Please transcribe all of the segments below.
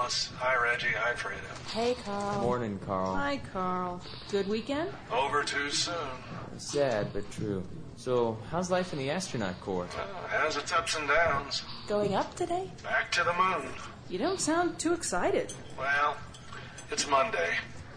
Alice. Hi, Reggie. Hi, Freda. Hey, Carl. Morning, Carl. Hi, Carl. Good weekend? Over too soon. Sad, but true. So, how's life in the astronaut corps? Has its ups and downs. Going up today? Back to the moon. You don't sound too excited. Well, it's Monday.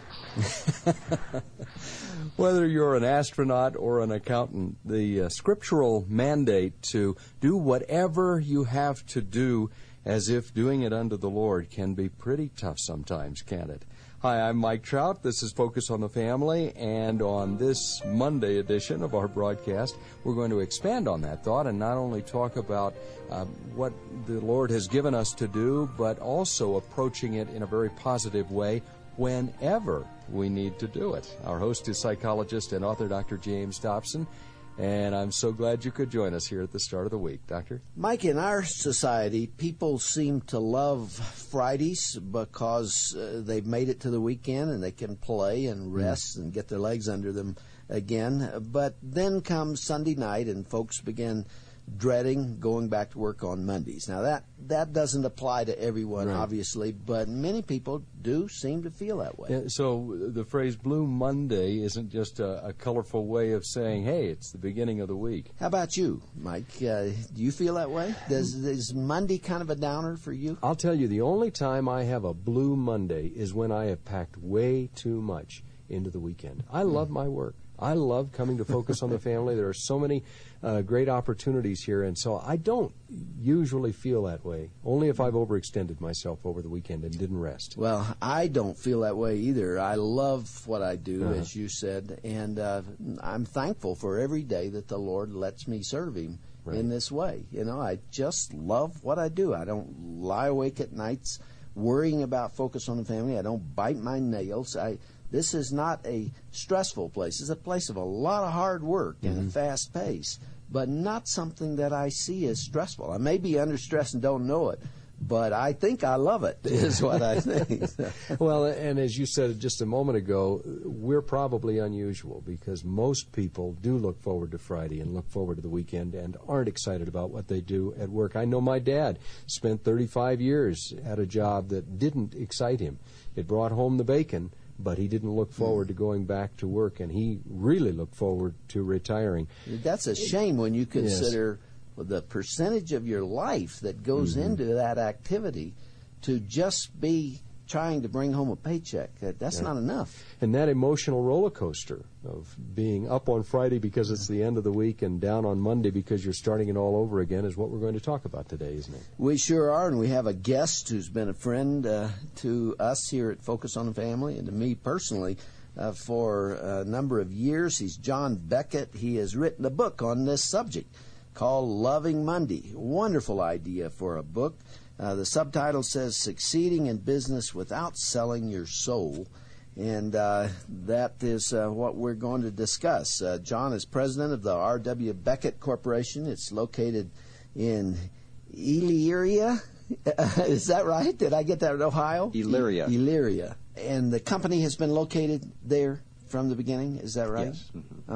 Whether you're an astronaut or an accountant, the scriptural mandate to do whatever you have to do as if doing it unto the Lord can be pretty tough sometimes, can't it? Hi, I'm Mike Trout. This is Focus on the Family, and on this Monday edition of our broadcast, we're going to expand on that thought and not only talk about what the Lord has given us to do, but also approaching it in a very positive way whenever we need to do it. Our host is psychologist and author Dr. James Dobson, and I'm so glad you could join us here at the start of the week. Doctor? Mike, in our society, people seem to love Fridays because they've made it to the weekend and they can play and rest and get their legs under them again. But then comes Sunday night and folks begin dreading going back to work on Mondays. Now, that doesn't apply to everyone, right, obviously, but many people do seem to feel that way. Yeah, so the phrase Blue Monday isn't just a colorful way of saying, hey, it's the beginning of the week. How about you, Mike? Do you feel that way? Is Monday kind of a downer for you? I'll tell you, the only time I have a Blue Monday is when I have packed way too much into the weekend. I love my work. I love coming to Focus on the Family. There are so many great opportunities here, and so I don't usually feel that way, only if I've overextended myself over the weekend and didn't rest. Well, I don't feel that way either. I love what I do, as you said, and I'm thankful for every day that the Lord lets me serve Him in this way. You know, I just love what I do. I don't lie awake at nights worrying about Focus on the Family. I don't bite my nails. This is not a stressful place. It's a place of a lot of hard work and a fast pace, but not something that I see as stressful. I may be under stress and don't know it, but I think I love it, is what I think. Well, and as you said just a moment ago, we're probably unusual because most people do look forward to Friday and look forward to the weekend and aren't excited about what they do at work. I know my dad spent 35 years at a job that didn't excite him. It brought home the bacon, but he didn't look forward to going back to work, and he really looked forward to retiring. That's a shame when you consider the percentage of your life that goes into that activity to just be trying to bring home a paycheck. That's not enough. And that emotional roller coaster of being up on Friday because it's the end of the week and down on Monday because you're starting it all over again is what we're going to talk about today, isn't it? We sure are, and we have a guest who's been a friend to us here at Focus on the Family and to me personally for a number of years. He's John Beckett. He has written a book on this subject called Loving Monday. Wonderful idea for a book. The subtitle says, Succeeding in Business Without Selling Your Soul. And that is what we're going to discuss. John is president of the R.W. Beckett Corporation. It's located in Elyria. Is that right? Did I get that in Ohio? Elyria. Elyria. And the company has been located there from the beginning. Is that right? Yes.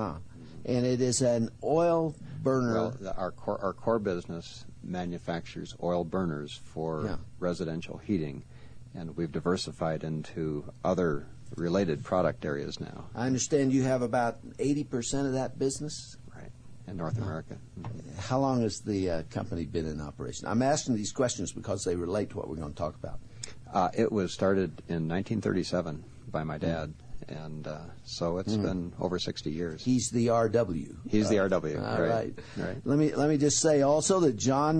And it is an oil burner. Well, our core business manufactures oil burners for residential heating, and we've diversified into other related product areas now. I understand you have about 80% of that business? Right, in North America. How long has the company been in operation? I'm asking these questions because they relate to what we're going to talk about. It was started in 1937 by my dad. And so it's been over 60 years. He's the RW. He's the RW. All right. Let me just say also that John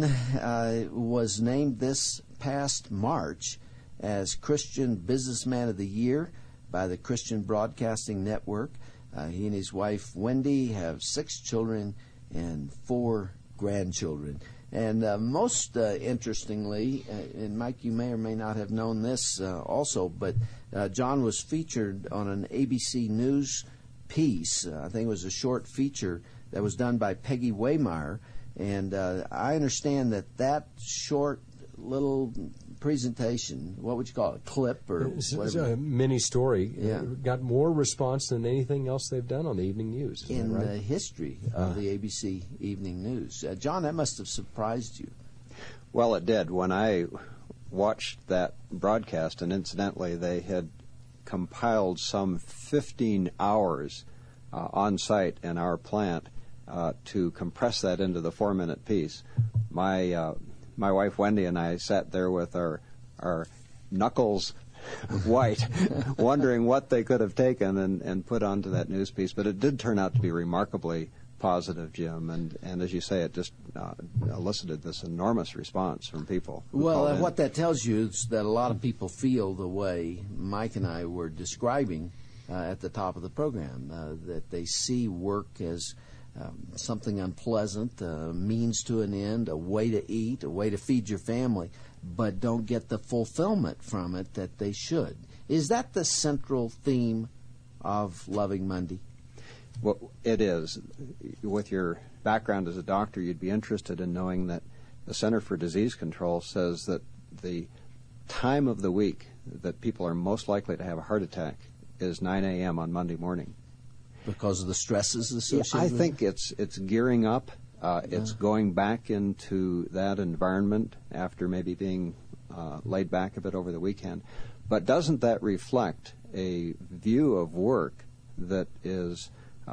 was named this past March as Christian Businessman of the Year by the Christian Broadcasting Network. He and his wife Wendy have 6 children and 4 grandchildren. And most interestingly, and Mike, you may or may not have known this also, but John was featured on an ABC News piece. I think it was a short feature that was done by Peggy Waymeyer. And I understand that short little presentation, what would you call it, a clip or whatever? It's a mini story. Got more response than anything else they've done on the evening news. In the history of the ABC Evening News. John, that must have surprised you. Well, it did. When I watched that broadcast, and incidentally, they had compiled some 15 hours on site in our plant to compress that into the 4-minute piece. My wife Wendy and I sat there with our knuckles white, wondering what they could have taken and put onto that news piece. But it did turn out to be remarkably positive, Jim, and as you say, it just elicited this enormous response from people. Well, what that tells you is that a lot of people feel the way Mike and I were describing at the top of the program, that they see work as something unpleasant, a means to an end, a way to eat, a way to feed your family, but don't get the fulfillment from it that they should. Is that the central theme of Loving Monday? Well, it is. With your background as a doctor, you'd be interested in knowing that the Center for Disease Control says that the time of the week that people are most likely to have a heart attack is 9 a.m. on Monday morning. Because of the stresses associated I with think it's gearing up. It's going back into that environment after maybe being laid back a bit over the weekend. But doesn't that reflect a view of work that is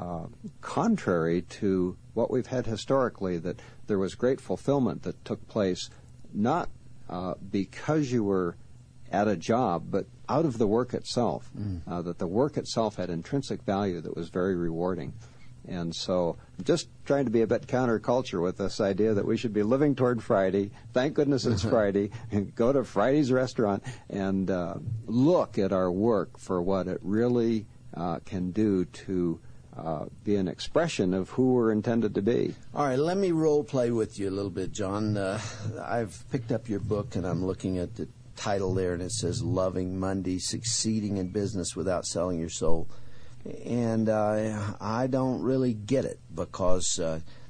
contrary to what we've had historically, that there was great fulfillment that took place not because you were at a job, but out of the work itself, that the work itself had intrinsic value that was very rewarding. And so just trying to be a bit counterculture with this idea that we should be living toward Friday. Thank goodness it's Friday. And go to Friday's restaurant and look at our work for what it really can do to be an expression of who we're intended to be. All right, let me role play with you a little bit, John. I've picked up your book, and I'm looking at the title there, and it says Loving Monday, Succeeding in Business Without Selling Your Soul. And I don't really get it, because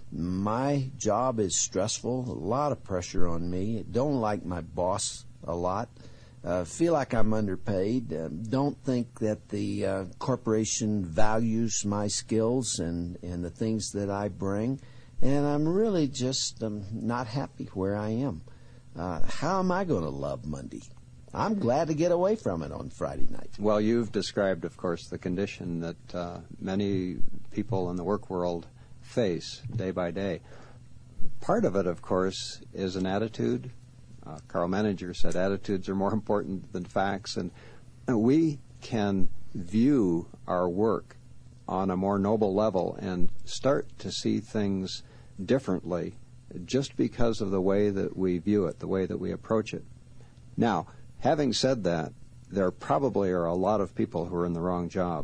my job is stressful, a lot of pressure on me. Don't like my boss a lot. Feel like I'm underpaid. Don't think that the corporation values my skills and the things that I bring. And I'm really just not happy where I am. How am I going to love Monday? I'm glad to get away from it on Friday night. Well, you've described, of course, the condition that many people in the work world face day by day. Part of it, of course, is an attitude. Carl Menninger said attitudes are more important than facts, and we can view our work on a more noble level and start to see things differently just because of the way that we view it, the way that we approach it. Now, having said that, there probably are a lot of people who are in the wrong job,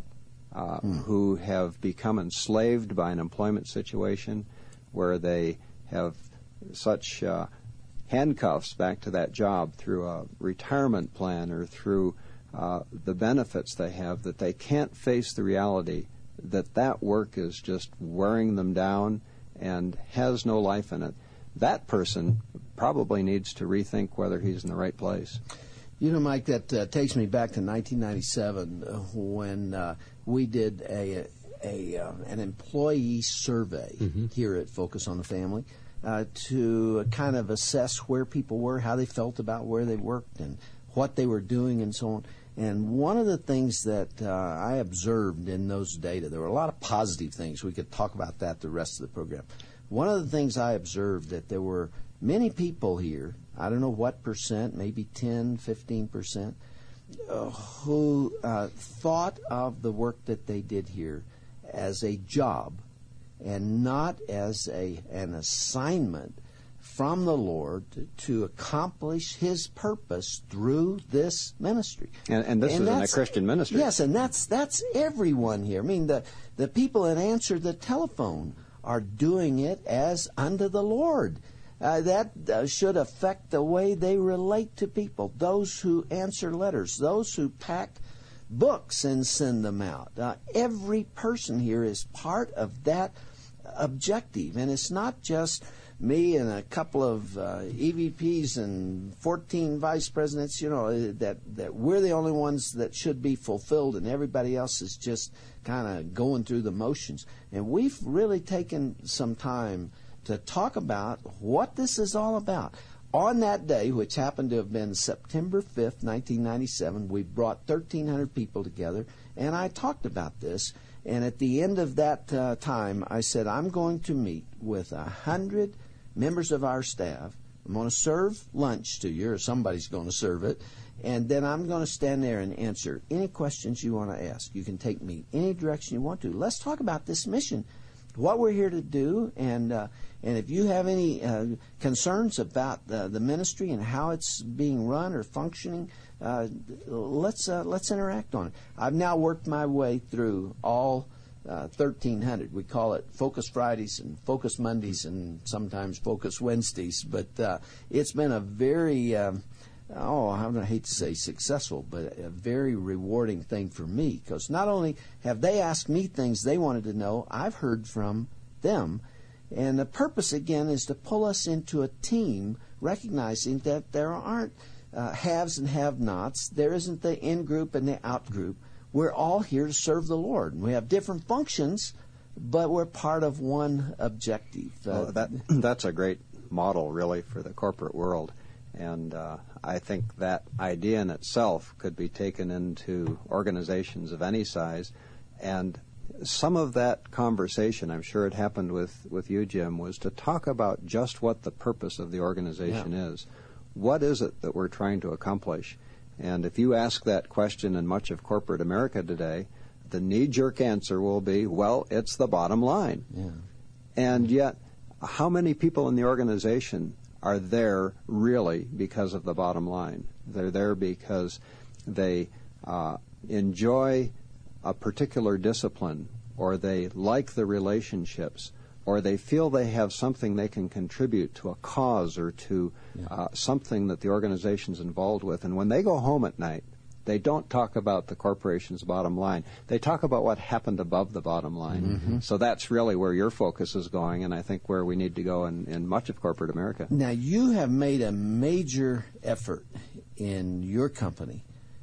who have become enslaved by an employment situation where they have such handcuffs back to that job through a retirement plan or through the benefits they have, that they can't face the reality that that work is just wearing them down and has no life in it. That person probably needs to rethink whether he's in the right place. You know, Mike, that takes me back to 1997 when we did an employee survey here at Focus on the Family to kind of assess where people were, how they felt about where they worked, and what they were doing, and so on. And one of the things that I observed in those data, there were a lot of positive things. We could talk about that the rest of the program. One of the things I observed that there were many people here, I don't know what percent, maybe 10, 15%, who thought of the work that they did here as a job and not as an assignment from the Lord to accomplish His purpose through this ministry. And this is in a Christian ministry. Yes, and that's everyone here. I mean, the people that answer the telephone are doing it as unto the Lord. That should affect the way they relate to people, those who answer letters, those who pack books and send them out. Every person here is part of that objective, and it's not just me and a couple of EVPs and 14 vice presidents, you know, that we're the only ones that should be fulfilled, and everybody else is just kind of going through the motions. And we've really taken some time to talk about what this is all about. On that day, which happened to have been September 5th, 1997, we brought 1,300 people together, and I talked about this. And at the end of that time, I said, I'm going to meet with 100 members of our staff. I'm going to serve lunch to you, or somebody's going to serve it. And then I'm going to stand there and answer any questions you want to ask. You can take me any direction you want to. Let's talk about this mission, what we're here to do, and if you have any concerns about the ministry and how it's being run or functioning, let's interact on it. I've now worked my way through all 1,300. We call it Focus Fridays and Focus Mondays and sometimes Focus Wednesdays. But it's been a very, I hate to say successful, but a very rewarding thing for me, because not only have they asked me things they wanted to know, I've heard from them. And the purpose, again, is to pull us into a team, recognizing that there aren't haves and have-nots. There isn't the in-group and the out-group. We're all here to serve the Lord. We have different functions, but we're part of one objective. Well, that's a great model, really, for the corporate world. And I think that idea in itself could be taken into organizations of any size. And some of that conversation, I'm sure it happened with you, Jim, was to talk about just what the purpose of the organization is. What is it that we're trying to accomplish? And if you ask that question in much of corporate America today, the knee-jerk answer will be, well, it's the bottom line. Yeah. And yet, how many people in the organization are there really because of the bottom line? They're there because they enjoy a particular discipline, or they like the relationships, or they feel they have something they can contribute to a cause or to something that the organization's involved with. And when they go home at night, they don't talk about the corporation's bottom line. They talk about what happened above the bottom line. Mm-hmm. So that's really where your focus is going, and I think where we need to go in much of corporate America. Now, you have made a major effort in your company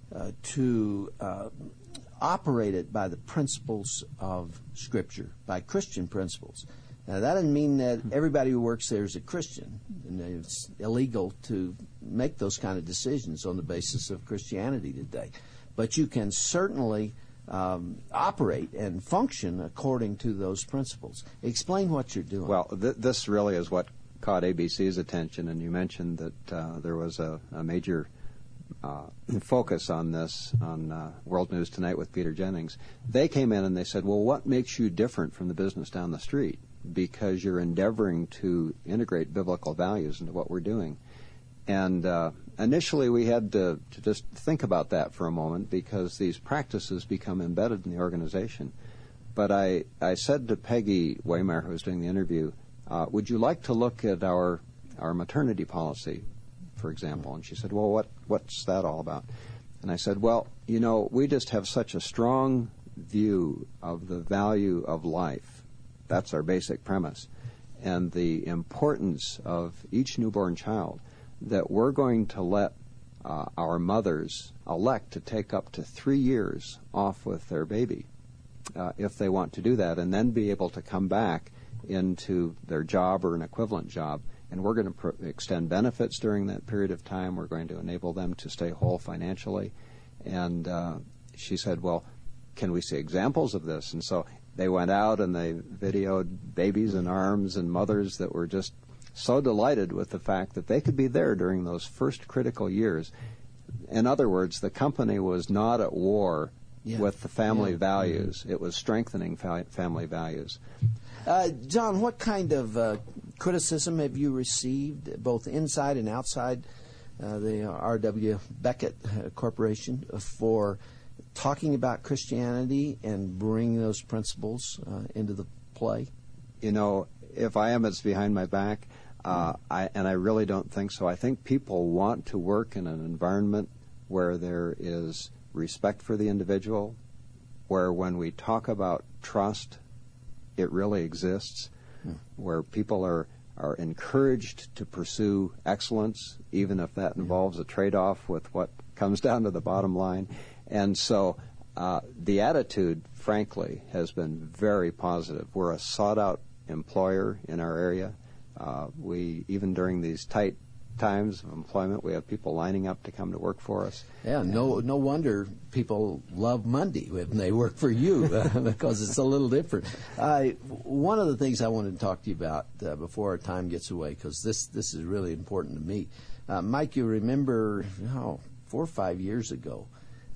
to operate it by the principles of Scripture, by Christian principles. Now, that doesn't mean that everybody who works there is a Christian, and it's illegal to make those kind of decisions on the basis of Christianity today. But you can certainly operate and function according to those principles. Explain what you're doing. Well, this really is what caught ABC's attention, and you mentioned that there was a major focus on this on World News Tonight with Peter Jennings. They came in and they said, well, what makes you different from the business down the street? Because you're endeavoring to integrate biblical values into what we're doing. And initially we had to just think about that for a moment, because these practices become embedded in the organization. But I said to Peggy Waymeyer, who was doing the interview, would you like to look at our maternity policy, for example? And she said, well, what's that all about? And I said, well, we just have such a strong view of the value of life. That's our basic premise. And the importance of each newborn child, that we're going to let our mothers elect to take up to 3 years off with their baby if they want to do that, and then be able to come back into their job or an equivalent job. And we're going to extend benefits during that period of time. We're going to enable them to stay whole financially. And she said, well, can we see examples of this? And so they went out and they videoed babies in arms and mothers that were just so delighted with the fact that they could be there during those first critical years. In other words, the company was not at war with the family values. It was strengthening family values. John, what kind of criticism have you received, both inside and outside the R.W. Beckett Corporation, for talking about Christianity and bringing those principles into the play? If I am, it's behind my back, and I really don't think so. I think people want to work in an environment where there is respect for the individual, where when we talk about trust, it really exists, where people are encouraged to pursue excellence, even if that involves a trade-off with what comes down to the bottom line. And so the attitude, frankly, has been very positive. We're a sought-out employer in our area. We, even during these tight times of employment. We have people lining up to come to work for us. Yeah, no wonder people love Monday when they work for you because it's a little different. One of the things I wanted to talk to you about before our time gets away, because this is really important to me. Mike, you remember 4 or 5 years ago,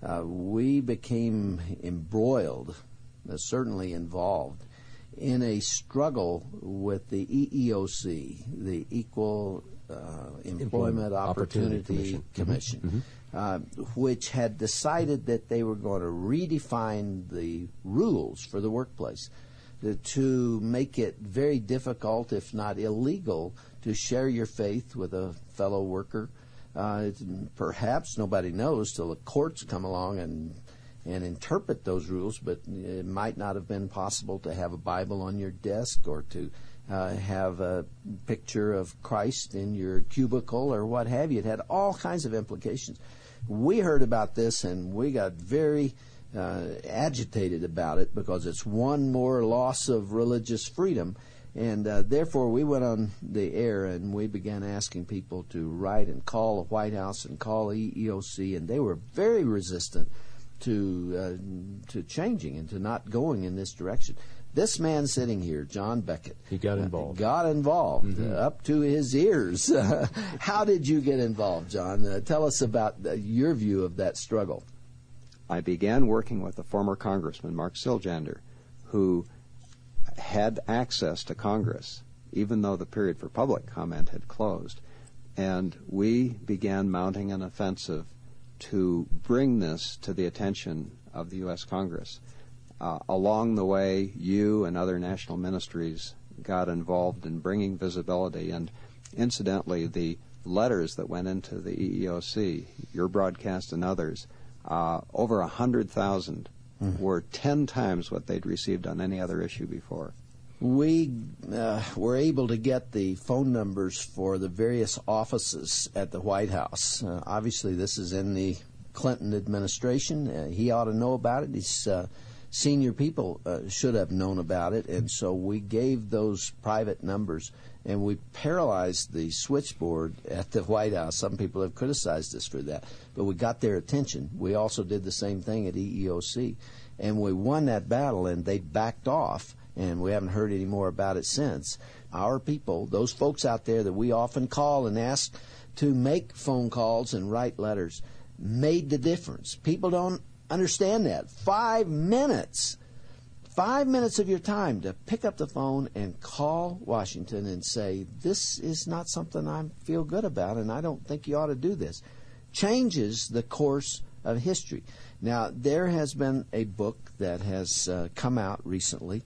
we became embroiled, certainly involved, in a struggle with the EEOC, the Equal Employment Opportunity Commission, which had decided that they were going to redefine the rules for the workplace to make it very difficult, if not illegal, to share your faith with a fellow worker. Perhaps nobody knows till the courts come along and interpret those rules, but it might not have been possible to have a Bible on your desk or to have a picture of Christ in your cubicle or what have you. It had all kinds of implications. We heard about this and we got very agitated about it because it's one more loss of religious freedom. And therefore, we went on the air and we began asking people to write and call the White House and call EEOC, and they were very resistant to changing and to not going in this direction. This man sitting here, John Beckett, he got involved. Up to his ears. How did you get involved, John? Tell us about your view of that struggle. I began working with a former congressman, Mark Siljander, who had access to Congress, even though the period for public comment had closed. And we began mounting an offensive to bring this to the attention of the U.S. Congress. Along the way, you and other national ministries got involved in bringing visibility. And incidentally, the letters that went into the EEOC, your broadcast and others, over 100,000 were 10 times what they'd received on any other issue before. We were able to get the phone numbers for the various offices at the White House. Obviously, this is in the Clinton administration. He ought to know about it. His senior people should have known about it. And so we gave those private numbers, and we paralyzed the switchboard at the White House. Some people have criticized us for that, but we got their attention. We also did the same thing at EEOC, and we won that battle, and they backed off. And we haven't heard any more about it since. Our people, those folks out there that we often call and ask to make phone calls and write letters, made the difference. People don't understand that. 5 minutes. 5 minutes of your time to pick up the phone and call Washington and say, this is not something I feel good about, and I don't think you ought to do this. Changes the course of history. Now, there has been a book that has come out recently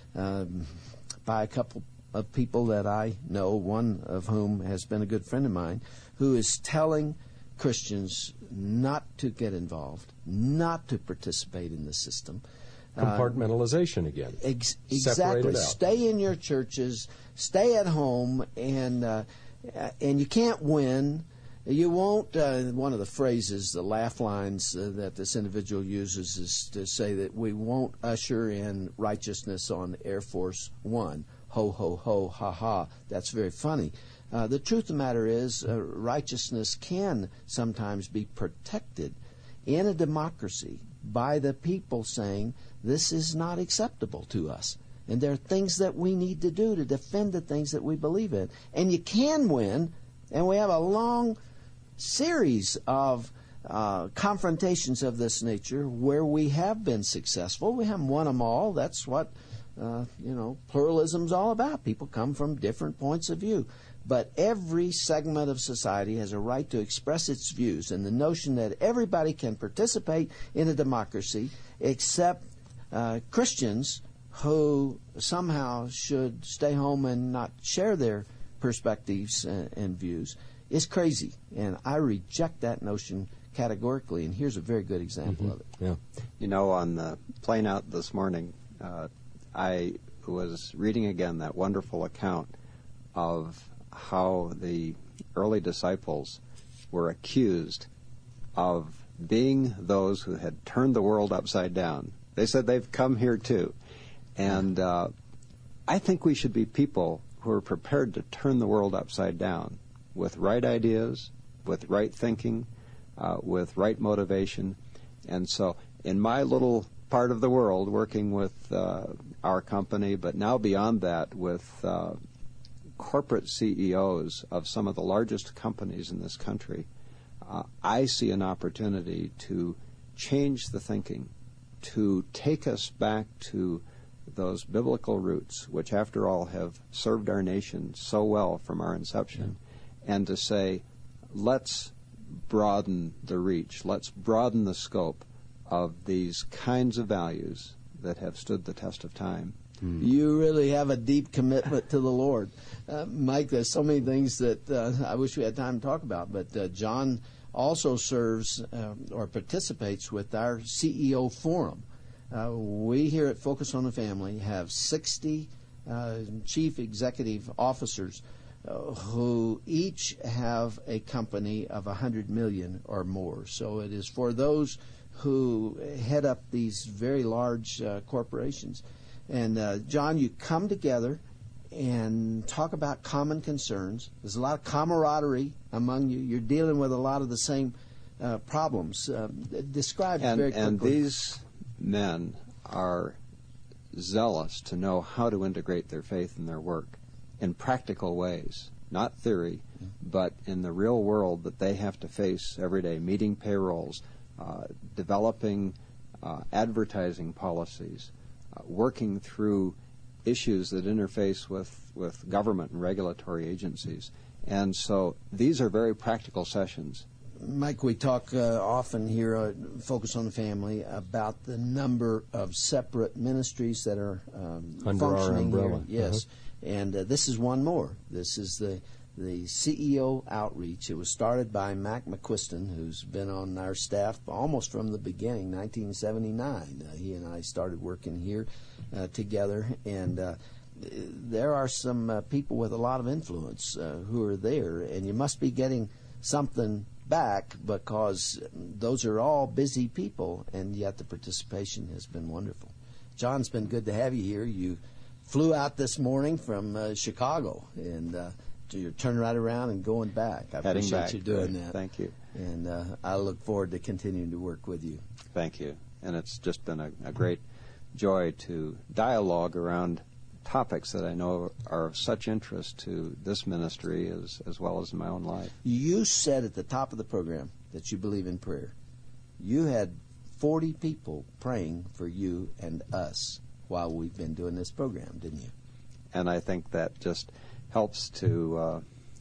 by a couple of people that I know, one of whom has been a good friend of mine, who is telling Christians not to get involved, not to participate in the system. Compartmentalization again. Exactly. Stay in your churches, stay at home, and you can't win. You won't, one of the phrases, the laugh lines that this individual uses is to say that we won't usher in righteousness on Air Force One. Ho, ho, ho, ha, ha. That's very funny. The truth of the matter is righteousness can sometimes be protected in a democracy by the people saying this is not acceptable to us. And there are things that we need to do to defend the things that we believe in. And you can win, and we have a long series of confrontations of this nature where we have been successful. We haven't won them all. That's what pluralism's all about. People come from different points of view. But every segment of society has a right to express its views, and the notion that everybody can participate in a democracy except Christians who somehow should stay home and not share their perspectives and views is crazy, and I reject that notion categorically, and here's a very good example of it. Yeah. You know, on the plane out this morning, I was reading again that wonderful account of how the early disciples were accused of being those who had turned the world upside down. They said they've come here too. And I think we should be people who are prepared to turn the world upside down with right ideas, with right thinking, with right motivation. And so in my little part of the world, working with our company, but now beyond that with corporate CEOs of some of the largest companies in this country, I see an opportunity to change the thinking, to take us back to those biblical roots, which after all have served our nation so well from our inception, and to say, let's broaden the reach, let's broaden the scope of these kinds of values that have stood the test of time. You really have a deep commitment to the Lord. Mike, there's so many things that I wish we had time to talk about, but John also serves or participates with our CEO Forum. We here at Focus on the Family have 60 chief executive officers who each have a company of 100 million or more. So it is for those who head up these very large corporations. And John, you come together and talk about common concerns. There's a lot of camaraderie among you. You're dealing with a lot of the same problems. Describe very quickly. And these men are zealous to know how to integrate their faith in their work in practical ways, not theory, but in the real world that they have to face every day, meeting payrolls, developing advertising policies, working through issues that interface with government and regulatory agencies. And so these are very practical sessions. Mike, we talk often here, Focus on the Family, about the number of separate ministries that are under our umbrella. Here. Yes, and this is one more. This is the CEO Outreach. It was started by Mac McQuiston, who's been on our staff almost from the beginning, 1979. He and I started working here together, and there are some people with a lot of influence who are there, and you must be getting something back because those are all busy people, and yet the participation has been wonderful. John, it's been good to have you here. You flew out this morning from Chicago, and you're turning right around and going back. I appreciate you doing that. Thank you. And I look forward to continuing to work with you. Thank you. And it's just been a great joy to dialogue around topics that I know are of such interest to this ministry as well as in my own life. You said at the top of the program that you believe in prayer. You had 40 people praying for you and us while we've been doing this program, didn't you? And I think that just helps to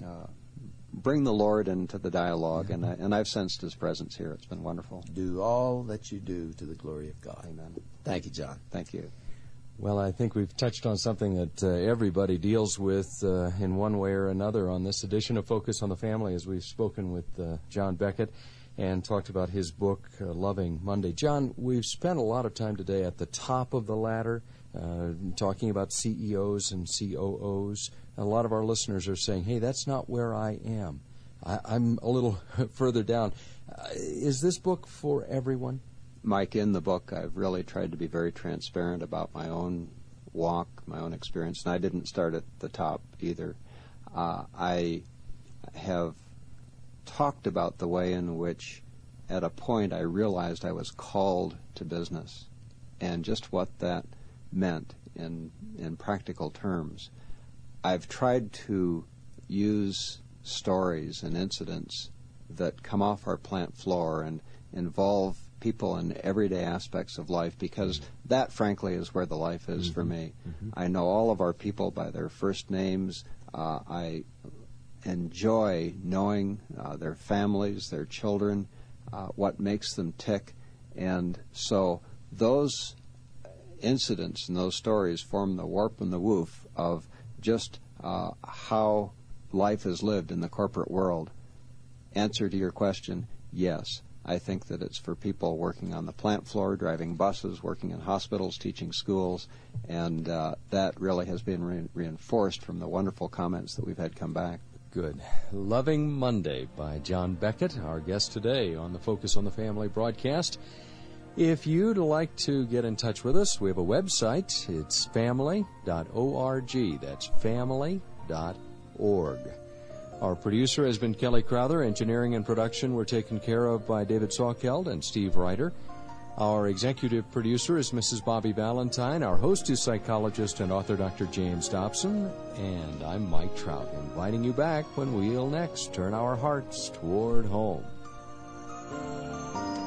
bring the Lord into the dialogue, and I've sensed His presence here. It's been wonderful. Do all that you do to the glory of God. Amen. Thank you, John. Thank you. Well, I think we've touched on something that everybody deals with in one way or another on this edition of Focus on the Family, as we've spoken with John Beckett and talked about his book, Loving Monday. John, we've spent a lot of time today at the top of the ladder, talking about CEOs and COOs. A lot of our listeners are saying, hey, that's not where I am. I'm a little further down. Is this book for everyone? Mike, in the book, I've really tried to be very transparent about my own walk, my own experience, and I didn't start at the top either. I have talked about the way in which, at a point, I realized I was called to business and just what that meant in practical terms. I've tried to use stories and incidents that come off our plant floor and involve people in everyday aspects of life, because that, frankly, is where the life is for me. I know all of our people by their first names. I enjoy knowing their families, their children, what makes them tick. And so those incidents and those stories form the warp and the woof of just how life is lived in the corporate world. Answer to your question, yes. I think that it's for people working on the plant floor, driving buses, working in hospitals, teaching schools, and that really has been reinforced from the wonderful comments that we've had come back. Good. Loving Monday by John Beckett, our guest today on the Focus on the Family broadcast. If you'd like to get in touch with us, we have a website. It's family.org. That's family.org. Our producer has been Kelly Crowther. Engineering and production were taken care of by David Sawkeld and Steve Ryder. Our executive producer is Mrs. Bobby Valentine. Our host is psychologist and author Dr. James Dobson. And I'm Mike Trout, inviting you back when we'll next turn our hearts toward home.